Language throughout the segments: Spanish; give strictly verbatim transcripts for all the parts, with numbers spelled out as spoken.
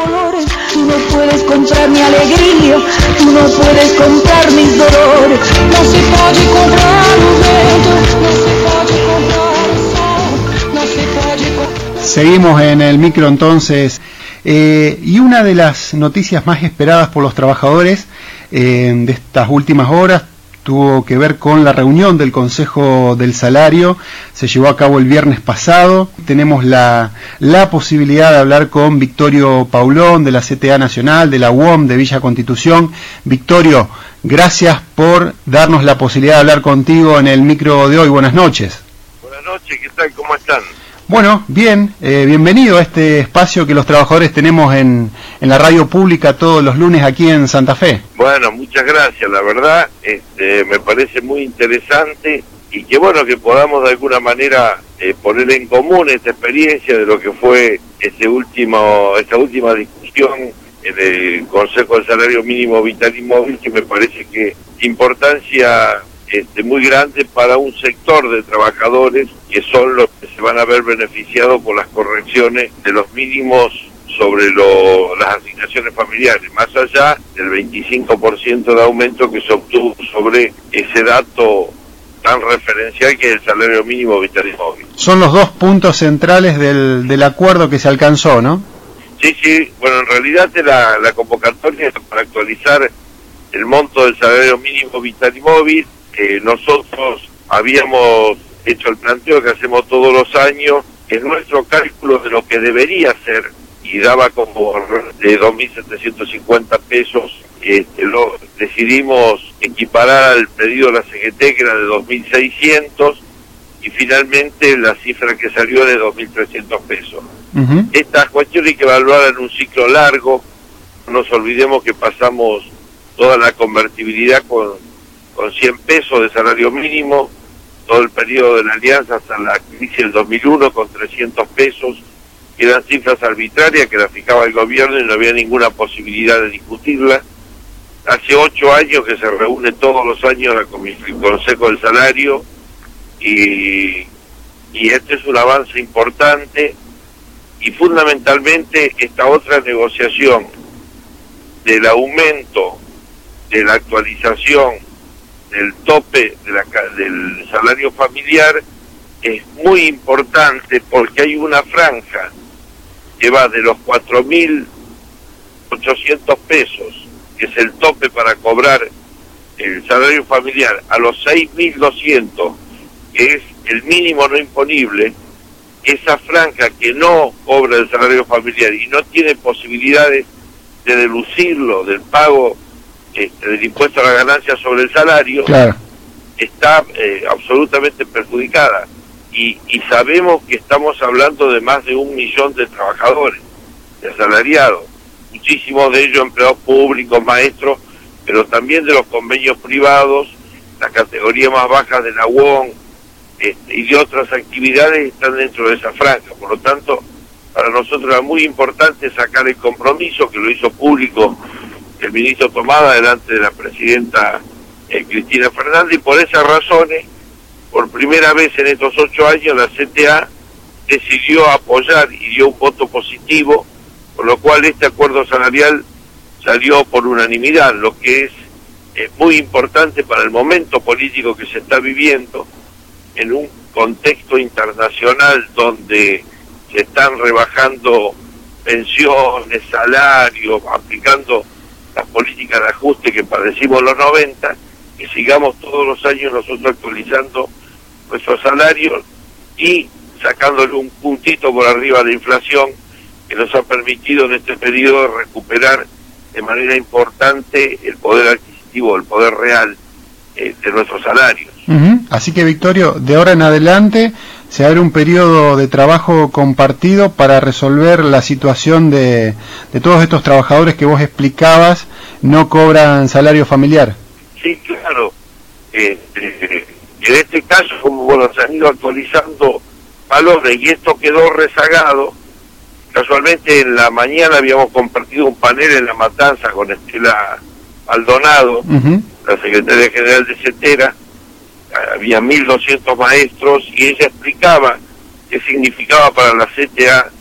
colores, tú no puedes comprar mi alegría, tú no puedes comprar mis dolores, no se puede comprar o vento, no se puede comprar el sol, no se puede comprar... Seguimos en el micro entonces, eh, y una de las noticias más esperadas por los trabajadores eh, de estas últimas horas tuvo que ver con la reunión del Consejo del Salario. Se llevó a cabo el viernes pasado. Tenemos la, la posibilidad de hablar con Victorio Paulón de la C T A Nacional, de la U O M de Villa Constitución. Victorio, gracias por darnos la posibilidad de hablar contigo en el micro de hoy. Buenas noches. Buenas noches, ¿qué tal? ¿Cómo están? Bueno, bien, eh, bienvenido a este espacio que los trabajadores tenemos en, en la radio pública todos los lunes aquí en Santa Fe. Bueno, muchas gracias, la verdad, este, me parece muy interesante y que bueno que podamos de alguna manera eh, poner en común esta experiencia de lo que fue este último, esta última discusión en el Consejo del Salario Mínimo Vital y Móvil, que me parece que importancia Este, muy grande para un sector de trabajadores que son los que se van a ver beneficiados por las correcciones de los mínimos sobre lo, las asignaciones familiares, más allá del veinticinco por ciento de aumento que se obtuvo sobre ese dato tan referencial que es el salario mínimo vital y móvil. Son los dos puntos centrales del, del acuerdo que se alcanzó, ¿no? Sí, sí, bueno, en realidad la, la convocatoria es para actualizar el monto del salario mínimo vital y móvil. Eh, nosotros habíamos hecho el planteo que hacemos todos los años, que es nuestro cálculo de lo que debería ser, y daba como de dos mil setecientos cincuenta pesos, este, lo decidimos equiparar al pedido de la C G T, que era de dos mil seiscientos, y finalmente la cifra que salió de dos mil trescientos pesos. Uh-huh. Estas cuestiones hay que evaluar en un ciclo largo, no nos olvidemos que pasamos toda la convertibilidad con con cien pesos de salario mínimo, todo el periodo de la alianza hasta la crisis del dos mil uno con trescientos pesos, que eran cifras arbitrarias que las fijaba el gobierno y no había ninguna posibilidad de discutirla. Hace ocho años que se reúne todos los años la el Consejo del Salario y, y este es un avance importante, y fundamentalmente esta otra negociación del aumento de la actualización del tope de la, del salario familiar es muy importante, porque hay una franja que va de los cuatro mil ochocientos pesos, que es el tope para cobrar el salario familiar, a los seis mil doscientos, que es el mínimo no imponible. Esa franja que no cobra el salario familiar y no tiene posibilidades de deducirlo del pago Este, del impuesto a la ganancia sobre el salario, claro, está eh, absolutamente perjudicada, y, y sabemos que estamos hablando de más de un millón de trabajadores, de asalariados, muchísimos de ellos empleados públicos, maestros, pero también de los convenios privados, las categorías más bajas de la U O M este, y de otras actividades están dentro de esa franja. Por lo tanto, para nosotros era muy importante sacar el compromiso, que lo hizo público el ministro Tomada delante de la presidenta eh, Cristina Fernández, y por esas razones, por primera vez en estos ocho años, la C T A decidió apoyar y dio un voto positivo, por lo cual este acuerdo salarial salió por unanimidad, lo que es eh, muy importante para el momento político que se está viviendo, en un contexto internacional donde se están rebajando pensiones, salarios, aplicando las políticas de ajuste que padecimos en los noventa, que sigamos todos los años nosotros actualizando nuestros salarios y sacándole un puntito por arriba de inflación, que nos ha permitido en este periodo recuperar de manera importante el poder adquisitivo, el poder real eh, de nuestros salarios. Uh-huh. Así que, Victorio, de ahora en adelante se abre un periodo de trabajo compartido para resolver la situación de, de todos estos trabajadores que vos explicabas no cobran salario familiar. Sí, claro. Eh, eh, en este caso, como bueno, se han ido actualizando valores y esto quedó rezagado. Casualmente en la mañana habíamos compartido un panel en La Matanza con Estela Maldonado, uh-huh, la secretaria general de CETERA. Había mil doscientos maestros y ella explicaba qué significaba para la C T A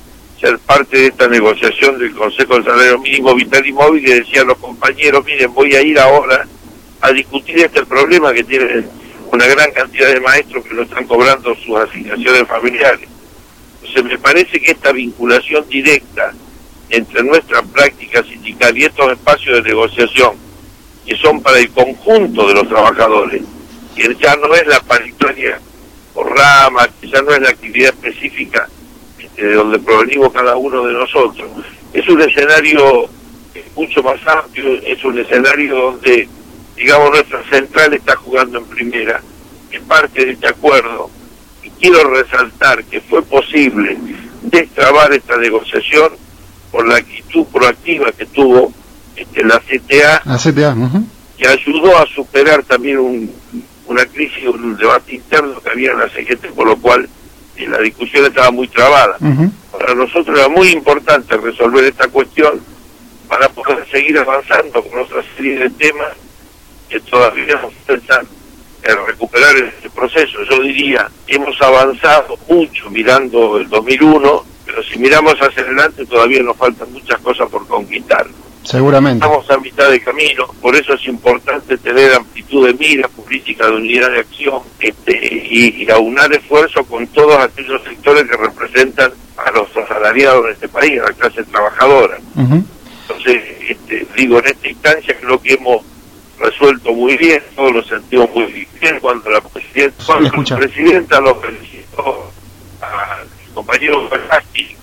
ser parte de esta negociación del Consejo del Salario Mínimo Vital y Móvil, y decía a los compañeros, miren, voy a ir ahora a discutir este problema que tiene una gran cantidad de maestros que no están cobrando sus asignaciones familiares. Entonces me parece que esta vinculación directa entre nuestra práctica sindical y estos espacios de negociación, que son para el conjunto de los trabajadores, que ya no es la paritaria por ramas, que ya no es la actividad específica este, de donde provenimos cada uno de nosotros, es un escenario mucho más amplio, es un escenario donde, digamos, nuestra central está jugando en primera, es parte de este acuerdo, y quiero resaltar que fue posible destrabar esta negociación por la actitud proactiva que tuvo este, la C T A, la C T A uh-huh. que ayudó a superar también un, una crisis, un debate interno que había en la C G T, por lo cual eh, la discusión estaba muy trabada. Uh-huh. Para nosotros era muy importante resolver esta cuestión para poder seguir avanzando con otra serie de temas que todavía nos faltan en recuperar este proceso. Yo diría, hemos avanzado mucho mirando el dos mil uno, pero si miramos hacia adelante todavía nos faltan muchas cosas por conquistar. Seguramente. Estamos a mitad de camino, por eso es importante tener amplitud de mira, política de unidad de acción, este, y, y aunar esfuerzo con todos aquellos sectores que representan a los asalariados de este país, a la clase trabajadora. Uh-huh. Entonces, este, digo, en esta instancia creo que hemos resuelto muy bien, todos lo sentimos muy bien, cuando la presidenta, cuando la presidenta lo felicitó al compañero Velázquez.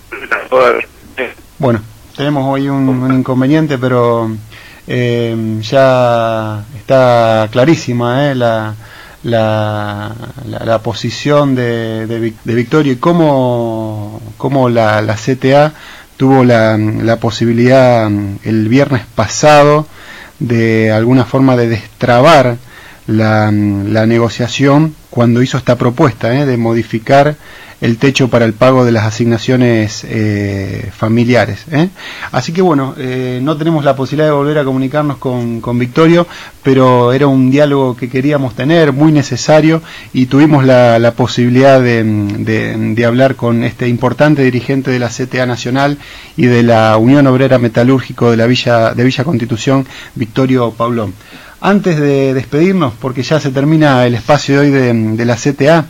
Bueno, tenemos hoy un, un inconveniente, pero eh, ya está clarísima eh, la, la, la, la posición de, de, de Victorio y cómo, cómo la, la C T A tuvo la, la posibilidad el viernes pasado de alguna forma de destrabar la, la negociación cuando hizo esta propuesta eh, de modificar el techo para el pago de las asignaciones eh, familiares. ¿eh? Así que bueno, eh, no tenemos la posibilidad de volver a comunicarnos con, con Victorio, pero era un diálogo que queríamos tener, muy necesario, y tuvimos la, la posibilidad de, de, de hablar con este importante dirigente de la C T A Nacional y de la Unión Obrera Metalúrgico de la Villa, de Villa Constitución, Victorio Paulón. Antes de despedirnos, porque ya se termina el espacio de hoy de, de la C T A,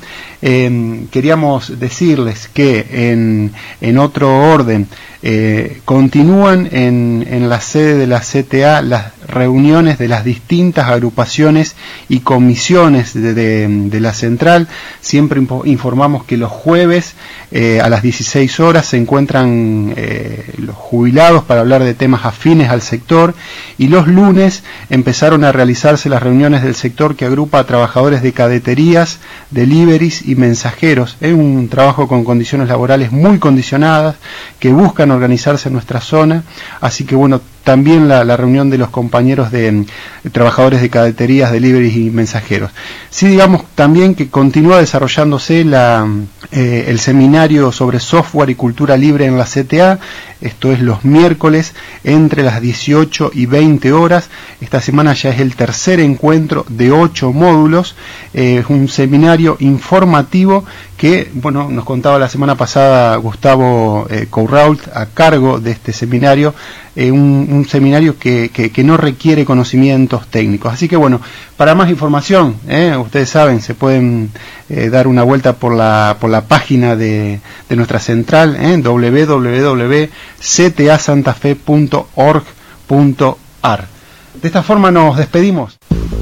eh, queríamos decirles que en, en otro orden eh, continúan en, en la sede de la C T A las reuniones de las distintas agrupaciones y comisiones de, de, de la central. Siempre informamos que los jueves eh, a las dieciséis horas se encuentran eh, los jubilados para hablar de temas afines al sector, y los lunes empezaron a realizarse las reuniones del sector que agrupa a trabajadores de cadeterías, deliveries y mensajeros. Es un trabajo con condiciones laborales muy condicionadas que buscan organizarse en nuestra zona, así que bueno, también la, la reunión de los compañeros de, de trabajadores de cadeterías, deliveries y mensajeros. Sí, digamos también que continúa desarrollándose la, eh, el seminario sobre software y cultura libre en la C T A. Esto es los miércoles entre las dieciocho y veinte horas. Esta semana ya es el tercer encuentro de ocho módulos. Es eh, un seminario informativo que, bueno, nos contaba la semana pasada Gustavo eh, Courrault a cargo de este seminario, eh, un, un seminario que, que, que no requiere conocimientos técnicos. Así que bueno, para más información, eh, ustedes saben, se pueden eh, dar una vuelta por la, por la página de, de nuestra central, eh, doble u doble u doble u punto c t a santa fe punto org punto a r. De esta forma nos despedimos.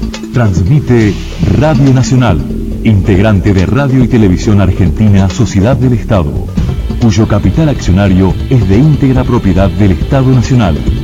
Transmite Radio Nacional, integrante de Radio y Televisión Argentina, Sociedad del Estado, cuyo capital accionario es de íntegra propiedad del Estado Nacional.